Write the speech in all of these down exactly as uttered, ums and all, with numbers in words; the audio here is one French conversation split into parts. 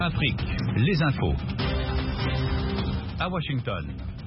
Afrique, les infos. À Washington.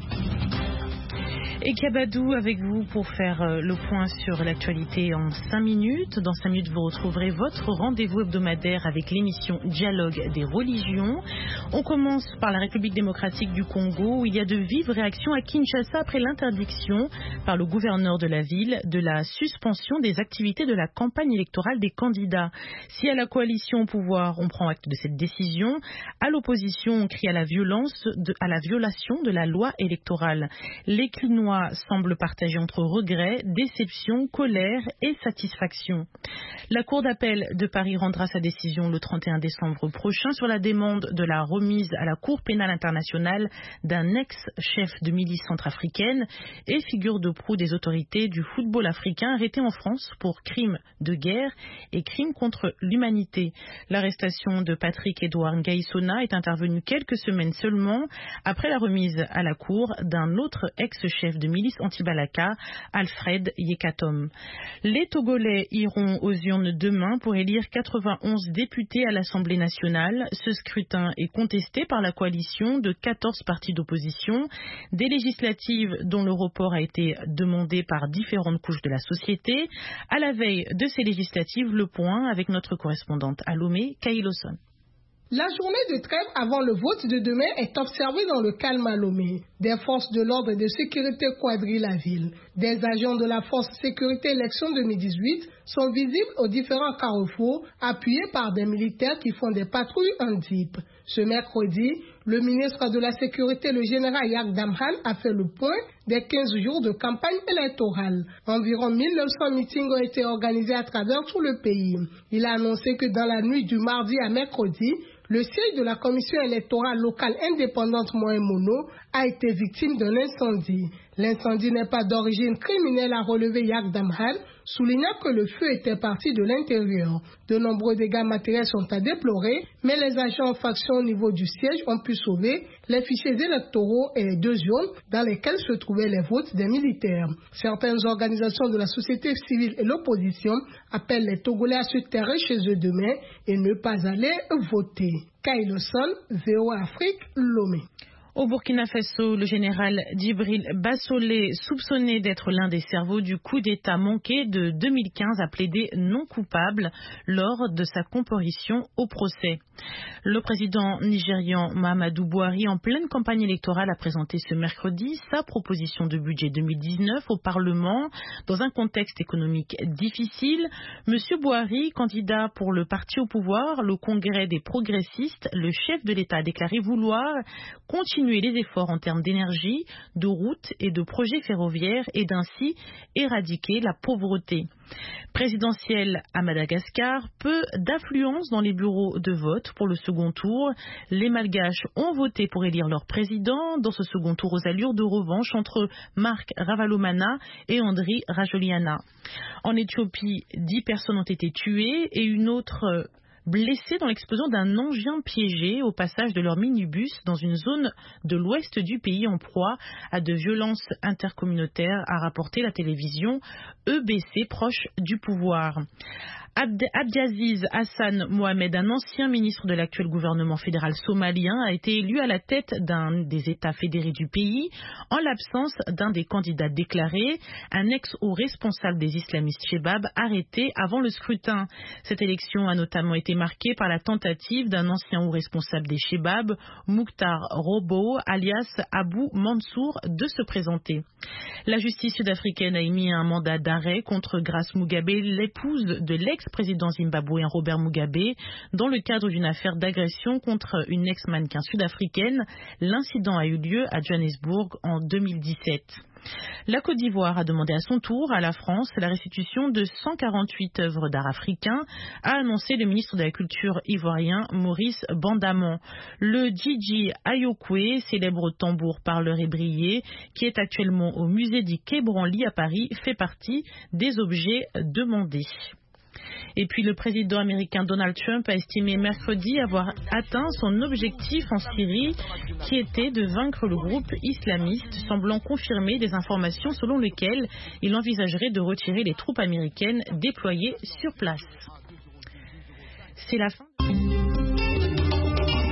Et Kabadou avec vous pour faire le point sur l'actualité en cinq minutes. Dans cinq minutes, vous retrouverez votre rendez-vous hebdomadaire avec l'émission Dialogue des religions. On commence par la République démocratique du Congo où il y a de vives réactions à Kinshasa après l'interdiction par le gouverneur de la ville de la suspension des activités de la campagne électorale des candidats. Si à la coalition au pouvoir, on prend acte de cette décision, à l'opposition, on crie à la violence, de, à la violation de la loi électorale. Les Clinois semble partagé entre regret, déception, colère et satisfaction. La Cour d'appel de Paris rendra sa décision le trente et un décembre prochain sur la demande de la remise à la Cour pénale internationale d'un ex-chef de milice centrafricaine et figure de proue des autorités du football africain arrêté en France pour crimes de guerre et crimes contre l'humanité. L'arrestation de Patrick Edouard Ngaïsona est intervenue quelques semaines seulement après la remise à la Cour d'un autre ex-chef de milice anti-Balaka, Alfred Yekatom. Les Togolais iront aux urnes demain pour élire quatre-vingt-onze députés à l'Assemblée nationale. Ce scrutin est contesté par la coalition de quatorze partis d'opposition, des législatives dont le report a été demandé par différentes couches de la société. À la veille de ces législatives, le point avec notre correspondante à Lomé, Kaïloson. La journée de trêve avant le vote de demain est observée dans le calme à Lomé. Des forces de l'ordre et de sécurité quadrillent la ville. Des agents de la force sécurité élection deux mille dix-huit sont visibles aux différents carrefours, appuyés par des militaires qui font des patrouilles en jeep. Ce mercredi, le ministre de la Sécurité, le général Yak Damhan, a fait le point des quinze jours de campagne électorale. Environ mille neuf cents meetings ont été organisés à travers tout le pays. Il a annoncé que dans la nuit du mardi à mercredi, le siège de la commission électorale locale indépendante Moyen-Mono a été victime d'un incendie. L'incendie n'est pas d'origine criminelle, a relevé Yak Damhan, soulignant que le feu était parti de l'intérieur. De nombreux dégâts matériels sont à déplorer, mais les agents en faction au niveau du siège ont pu sauver les fichiers électoraux et les deux urnes dans lesquelles se trouvaient les votes des militaires. Certaines organisations de la société civile et l'opposition appellent les Togolais à se terrer chez eux demain et ne pas aller voter. Kaïloson, V O A Afrique, Lomé. Au Burkina Faso, le général Djibril Bassolé, soupçonné d'être l'un des cerveaux du coup d'État manqué de deux mille quinze, a plaidé non coupable lors de sa comparution au procès. Le président nigérian Mahamadou Buhari, en pleine campagne électorale, a présenté ce mercredi sa proposition de budget deux mille dix-neuf au Parlement dans un contexte économique difficile. Monsieur Buhari, candidat pour le parti au pouvoir, le Congrès des progressistes, le chef de l'État a déclaré vouloir continuer les efforts en termes d'énergie, de routes et de projets ferroviaires et d'ainsi éradiquer la pauvreté. Présidentielle à Madagascar, peu d'affluence dans les bureaux de vote pour le second tour. Les Malgaches ont voté pour élire leur président dans ce second tour aux allures de revanche entre Marc Ravalomanana et Andry Rajoelina. En Éthiopie, dix personnes ont été tuées et une autre blessés dans l'explosion d'un engin piégé au passage de leur minibus dans une zone de l'ouest du pays en proie à de violences intercommunautaires, a rapporté la télévision E B C proche du pouvoir. Abd- Abdiaziz Hassan Mohamed, un ancien ministre de l'actuel gouvernement fédéral somalien, a été élu à la tête d'un des États fédérés du pays en l'absence d'un des candidats déclarés, un ex-haut responsable des islamistes Chebab arrêté avant le scrutin. Cette élection a notamment été marquée par la tentative d'un ancien haut responsable des Chebab, Mouktar Robo, alias Abou Mansour, de se présenter. La justice sud-africaine a émis un mandat d'arrêt contre Grace Mugabe, l'épouse de l'ex-président zimbabwéen Robert Mugabe, dans le cadre d'une affaire d'agression contre une ex-mannequin sud-africaine. L'incident a eu lieu à Johannesburg en deux mille dix-sept. La Côte d'Ivoire a demandé à son tour à la France la restitution de cent quarante-huit œuvres d'art africain, a annoncé le ministre de la Culture ivoirien Maurice Bandamon. Le Djidji Ayokwe, célèbre tambour parleur et brillé, qui est actuellement au musée du Quai Branly à Paris, fait partie des objets demandés. Et puis le président américain Donald Trump a estimé mercredi avoir atteint son objectif en Syrie, qui était de vaincre le groupe islamiste, semblant confirmer des informations selon lesquelles il envisagerait de retirer les troupes américaines déployées sur place. C'est la fin.